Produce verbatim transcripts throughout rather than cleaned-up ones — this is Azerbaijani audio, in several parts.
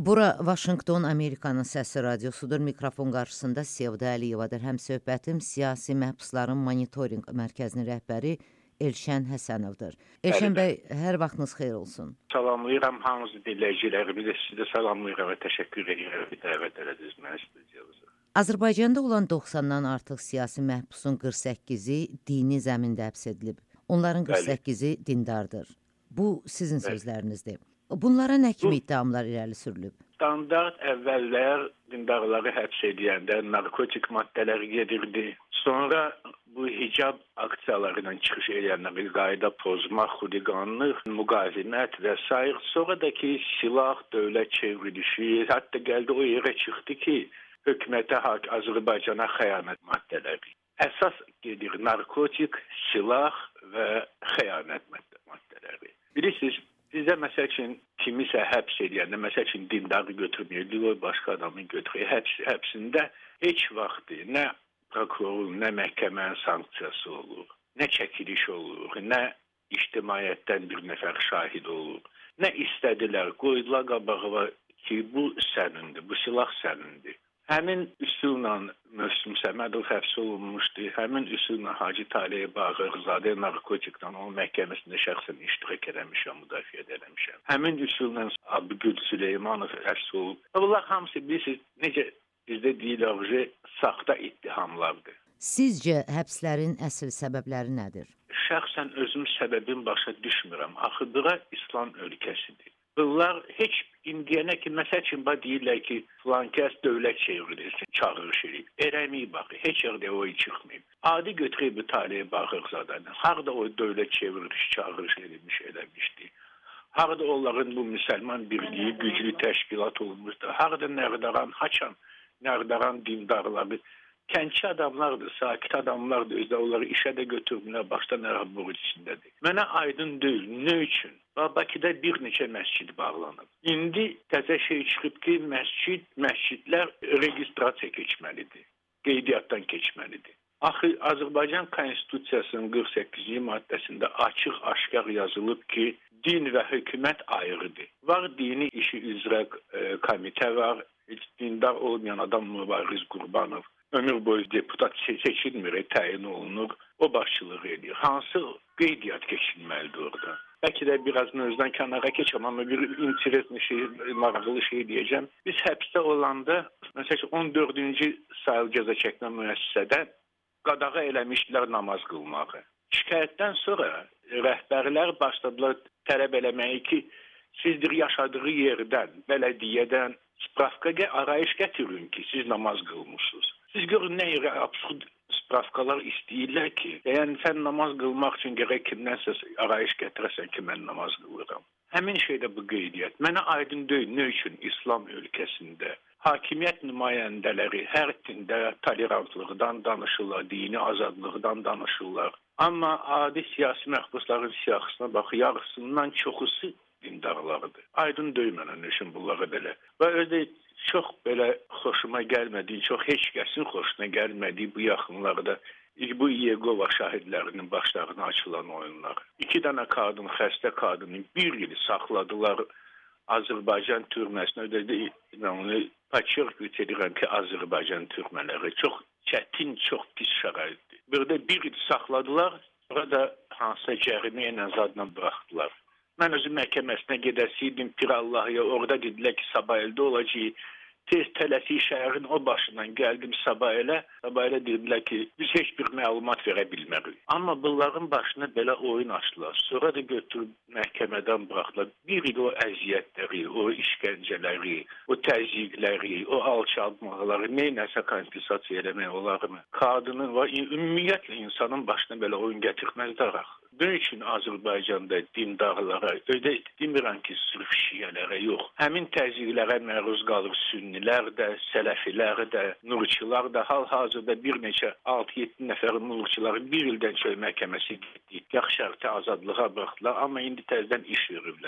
Bura Vaşinqton Amerikanın səsi radiosudur. Mikrofon qarşısında Sevda Əliyevadır. Həm söhbətim siyasi məhbusların monitorinq mərkəzinin rəhbəri Elşən Həsənovdur. Elşən bəy, hər vaxtınız xeyir olsun. Salamlayıram hamınızı dinləyicilərimi də sizi də salamlayıram və təşəkkür edirəm ki, dəvət elədiniz məni studiyamıza. Azərbaycanda olan doxsandan artıq siyasi məhbusun qırx səkkizi dini zəmində həbs edilib. Onların qırx səkkizi dindardır. Bu sizin Bəli. sözlərinizdir. Bunlara nə kimi iddiamlar irəli sürülüb? Standart əvvəllər dindarları həbs edəndə narkotik maddələr gedirdi. Sonra bu hicab aksiyaları ilə çıxış edənləri qayda pozmaq, xuliqanlıq, müqavimət və s. Sonra da ki silah, dövlət çevrilişi, hətta gəldi o yerə çıxdı ki, hökumətə hak Azərbaycana xəyanət maddələri. Əsas gedir narkotik, silah və xəyanət maddələri. Bilirsiniz, bizdə məsəl üçün kimisə həbs edəndə, məsəl üçün dindarı götürməyir, başqa adamı götürür. Həbs, həbsində heç vaxt nə prokurorun, nə məhkəmənin sanksiyası olur, nə çəkiliş olur, nə ictimaiyyətdən bir nəfər şahid olur. Nə istədilər, qoydular qabağa ki, bu sənindir, bu silah sənindir. Həmin üsulla Möhsün Səmədov həbs olunmuşdu. Həmin üsulla Hacı Taleyə Bağırzadə narkotikdən onun məhkəməsində şəxsən iştirak eləmişəm, müdafiə eləmişəm. Həmin üsulla Abigül Süleymanov həbs olub. Bunlar hamısı bilirsiniz, necə bizdə deyilir ki, saxta ittihamlardır. Sizcə həbslərin əsl səbəbləri nədir? Şəxsən özüm səbəbin başa düşmürəm. Axı bura İslam ölkəsidir. Bunlar heç indiyənə ki, məsəl üçün deyirlər ki, filan kəs dövlət çevrilirsin, çağırış edib. Eləməyib baxı, heç yerdə o çıxmayıb. Adi götürüb bu Taleyə Bağırzadanı. Harada o dövlət çevriliş, çağırış edilmiş eləmişdi. Harada onların bu müsəlman birliyi güclü təşkilat olmuşdu. Harada Nərdaran, Haçan, Nərdaran dindarları. Kəndçi adamlardır, sakit adamlardır. Özdə onları işə də götürmürlər, başdan ərab borc içindədir. Mənə aydın deyil, nə üçün? Bakıda bir neçə məscid bağlanıb. İndi təzə şey çıxıb ki, məscid, məscidlər registrasiya keçməlidir, qeydiyyatdan keçməlidir. Axı Azərbaycan Konstitusiyasının qırx səkkizinci maddəsində açıq-aşkar yazılıb ki, din və hökumət ayrıdır. Var dini işi üzrə e, komitə var, heç dindar olmayan adam Mübariz Qurbanov ömür boyu deputat seçilmir, təyin olunur, o başçılıq edir. Hansı qeydiyyat keçilməlidir orada? Bəlkə də biraz mövzudan kənara keçəm, amma bir interesli şey, maraqlı şey deyəcəm. Biz həbsdə olanda, məsələn, on dördüncü sayılı cəza çəkmə müəssisədə qadağa eləmişdilər namaz qılmağı. Şikayətdən sonra rəhbərlər başladılar tələb eləməyi ki, sizdir yaşadığı yerdən, bələdiyyədən spravka arayış gətirin ki, siz namaz qılmışsınız. Siz görün nə yerə absurd spravkalar istəyirlər ki, yəni sən namaz qılmaq üçün gərək kimdənsə arayış gətirəsən ki, mən namaz qılıram. Həmin şeydə bu qeydiyyat. Mənə aydın deyil, nə üçün İslam ölkəsində hakimiyyət nümayəndələri hər dində tolerantlıqdan danışırlar, dini azadlıqdan danışırlar. Amma adi siyasi məhbusların siyahısına bax, yarısından çoxusu dindarlarıdır. Aydın deyil mənə nə üçün bunlara belə. Və özdə çox belə xoşuma gəlmədiyi, çox heç kəsin xoşuna gəlmədiyi bu yaxınlarda bu Yegova şahidlərinin başlarına açılan oyunlar. İki dənə qadın, xəstə qadını bir il saxladılar Azərbaycan türməsinə. Ödədə onu paçırq edirəm ki, Azərbaycan türmələri çox çətin, çox pis şəraitdir. Burada bir il saxladılar, sonra da hansısa cərimə ilə zadla buraxdılar. Mən özüm məhkəməsinə gedəsiydim, Pirallahıya, orada dedilər ki, sabah əldə olacaq. Tez tələsi şəhərin o başından gəldim sabah elə, sabah elə dedilər ki, biz heç bir məlumat verə bilmərik. Amma bunların başına belə oyun açdılar. Sonra da götürüb məhkəmədən buraxdılar. Bir il o əziyyətləri, o işgəncələri, o təzyiqləri, o alçaltmaları, neynəsə kompensasiya eləmək olarmı? Qadının və ümumiyyətlə insanın başına belə oyun gətirməzlər axı. Bunun üçün Azərbaycanda dindarlara, ödə demirəm ki, sırf şiyələrə yox. Həmin təzyiqlərə məruz qalır sünnilər də, sələfilər də, nurçular da. Hal-hazırda bir neçə altı yeddi nəfər nurçuları bir ildən çox məhkəməsi getdi. Yaxşı şərtə azadlığa buraxdılar, amma indi təzədən iş verirlər.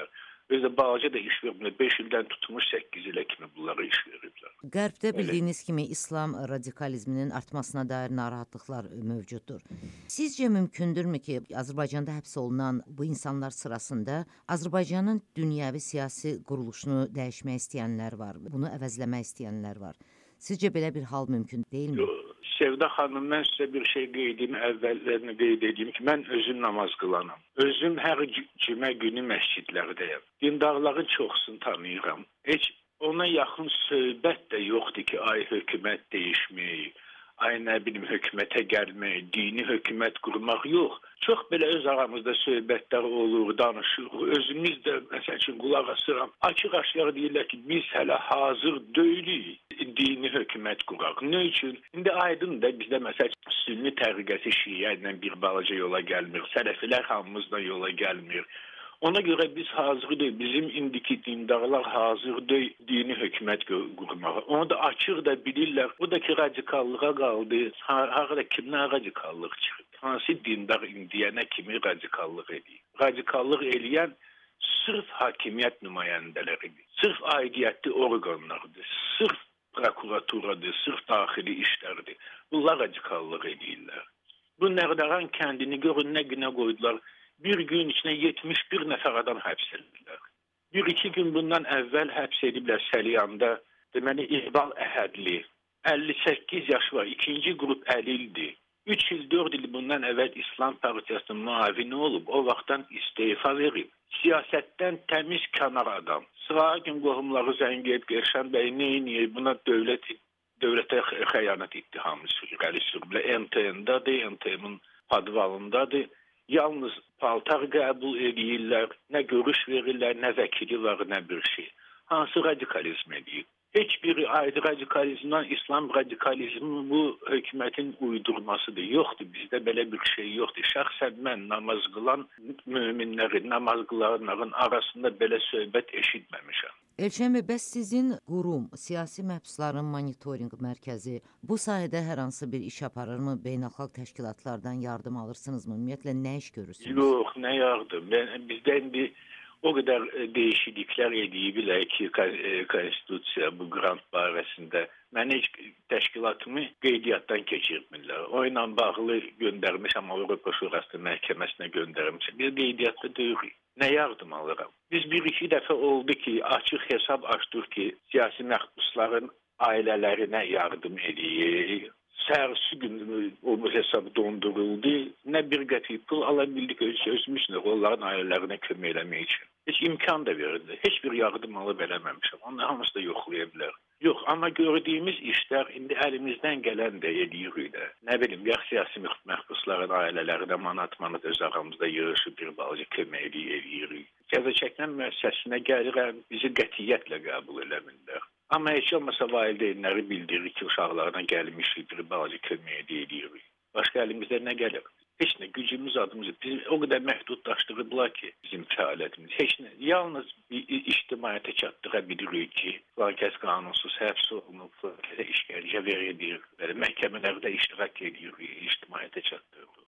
Özü balaca da iş vermir. beş ildən tutmuş səkkiz ilə kimi bunlara iş veriblər. Qərbdə bildiyiniz kimi İslam radikalizminin artmasına dair narahatlıqlar mövcuddur. Sizcə mümkündürmü ki, Azərbaycanda həbs olunan bu insanlar sırasında Azərbaycanın dünyəvi siyasi quruluşunu dəyişmək istəyənlər var, bunu əvəzləmək istəyənlər var. Sizcə belə bir hal mümkün deyilmi? Yo, Sevda xanım, mən sizə bir şey qeyd edeyim, əvvəllərini qeyd edeyim ki, mən özüm namaz qılanam. Özüm hər cümə günü məscidlərdəyəm. Dindarların çoxsunu tanıyıram. Heç ona yaxın söhbət də yoxdur ki, ay hökumət dəyişmək, ay nə bilim hökumətə gəlmək, dini hökumət qurmaq yox. Çox belə öz aramızda söhbətlər olur, danışırıq. Özümüz də məsəl üçün qulaq asıram. Açıq-aşkar deyirlər ki, biz hələ hazır deyilik dini hökumət quraq. Nə üçün? İndi aydın da bizdə məsəl sünni təriqəsi şiə ilə bir balaca yola gəlmir. Sələfilər hamımızla yola gəlmir. Ona görə biz hazır deyil. Bizim indiki dindarlar hazır deyil dini hökumət qurmağa. Onu da açıq da bilirlər. Bu da ki, radikallığa qaldı. Harada kimdən radikallıq çıxır? Hansı dindar indiyənə kimi radikallıq edir? Radikallıq eləyən sırf hakimiyyət nümayəndələridir. Sırf aidiyyətli orqanlardır. Sırf prokuraturadır, sırf daxili işlərdir. Bunlar radikallıq edirlər. Bu Nərdəran kəndini görün nə günə qoydular. Bir gün içində yetmiş bir nəfər adam həbs edilirlər. Bir iki gün bundan əvvəl həbs ediblər Səliyanda. Deməli, İqbal Əhədli. əlli səkkiz yaş var. İkinci qrup əlildir. üç il, dörd il bundan əvvəl İslam Partiyasının müavini olub. O vaxtdan istefa verib. Siyasətdən təmiz kənar adam. Sıra gün qohumları zəng edib, Elşən bəy neyniyir? Buna dövlət, dövlətə xəyanət ittihamı irəli sürüblər. M T N-dadır, M T N-in padvalındadır. Yalnız paltar qəbul edirlər, nə görüş verirlər, nə vəkili var, nə bir şey. Hansı radikalizm edir? Heç bir ayrı radikalizmdən İslam radikalizmi bu hökumətin uydurmasıdır. Yoxdur, bizdə belə bir şey yoxdur. Şəxsən mən namaz qılan möminlərin, namaz qılanların arasında belə söhbət eşitməmişəm. Elşən bəy, bəs sizin qurum, Siyasi Məhbusların Monitorinq Mərkəzi bu sayədə hər hansı bir iş aparırmı? Beynəlxalq təşkilatlardan yardım alırsınızmı? Ümumiyyətlə nə iş görürsünüz? Yox, nə yardım? Ben, bizdə indi o qədər dəyişikliklər ediblər ki, konstitusiya bu qrant barəsində. Mən heç təşkilatımı qeydiyyatdan keçirmirlər. O ilə bağlı göndərmişəm, Avropa Şurası məhkəməsinə göndərmişəm. Biz qeydiyyatda deyirik. Nə yardım alıram? Biz bir-iki dəfə oldu ki, açıq hesab açdıq ki, siyasi məhbusların ailələrinə yardım edir. Səhərsi gün o hesab donduruldu. Nə bir qəpik pul ala bildik, özümüzlə onların ailələrinə kömək eləmək üçün. Heç imkan da verildi. Heç bir yardım alıb eləməmişəm. Onlar hamısı da yoxlaya bilər. Yox, amma gördüyümüz işlər indi əlimizdən gələn də edirik də. Nə bilim, yax siyasi məhbusların ailələrinə manat-manat öz aramızda yığışıb bir balaca kömək edirik. Cəzaçəkmə müəssisəsinə gəlirəm, bizi qətiyyətlə qəbul eləmirlər. Amma heç olmasa valideynləri bildirir ki, uşaqlarına gəlmişik, bir balaca kömək edirik. Başqa əlimizdə nə gəlir? Heç nə, gücümüz, adımız, biz o qədər məhdudlaşdırıblar ki, bizim fəaliyyətimiz. Heç nə, yalnız bir ictimaiyyətə çatdıra bilirik ki, filan kəs qanunsuz həbs olunub, filan kəsə işgəncə verilir, məhkəmələrdə iştirak edirik, ictimaiyyətə çatdırırıq.